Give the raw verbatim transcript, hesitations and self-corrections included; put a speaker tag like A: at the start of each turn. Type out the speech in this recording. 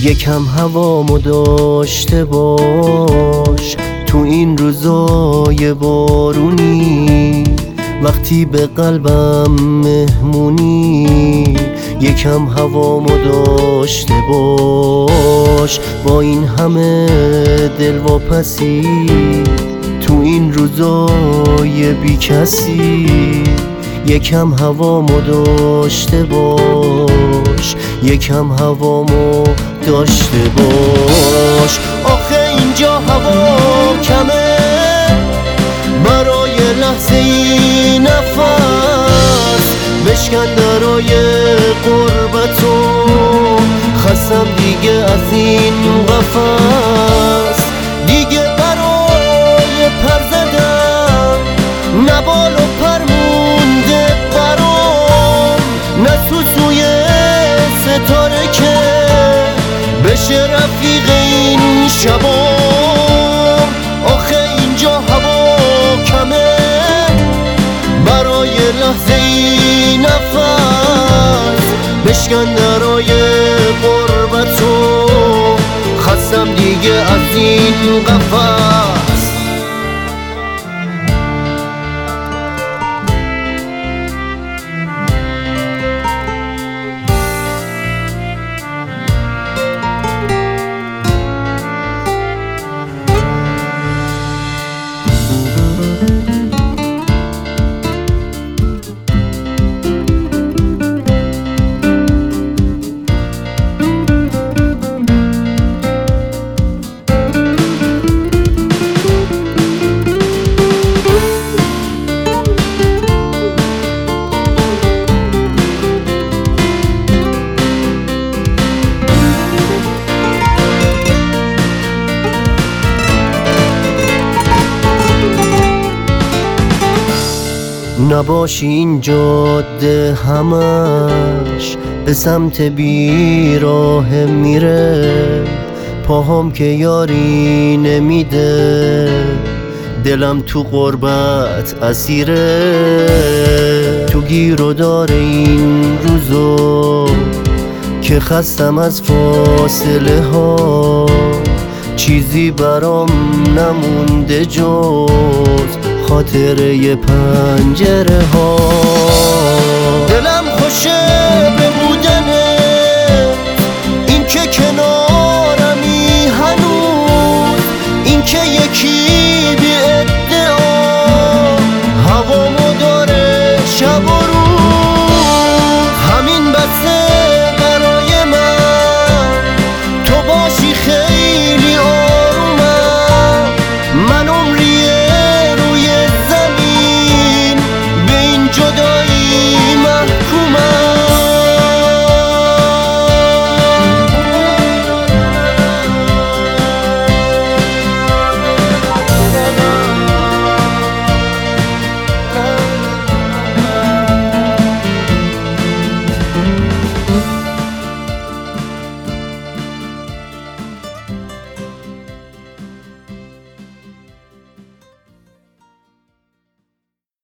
A: یکم هوامو داشته باش تو این روزای بارونی، وقتی به قلبم مهمونی. یکم هوامو داشته باش با این همه دلواپسی، تو این روزای بی کسی. یکم هوامو داشته باش، یکم هوامو داشته باش. آخه اینجا هوا کمه برای لحظه ای نفس، بشکن درای قربتو، خستم دیگه از این قفس. دیگه برای پر زدن نه بال و پر مونده برام، نه سوسوی ستاره که بشه رفیق این شبام. آخه اینجا هوا کمه برای لحظه ای نفس، بشکن درای قربتو، خستم دیگه از این قفس. نباشی این جاده همش به سمت بیراه میره، پاهم که یاری نمیده، دلم تو غربت اسیره. تو گیر و دار این روزو که خستم از فاصله ها، چیزی برام نمونده جز خاطره پنجره ها.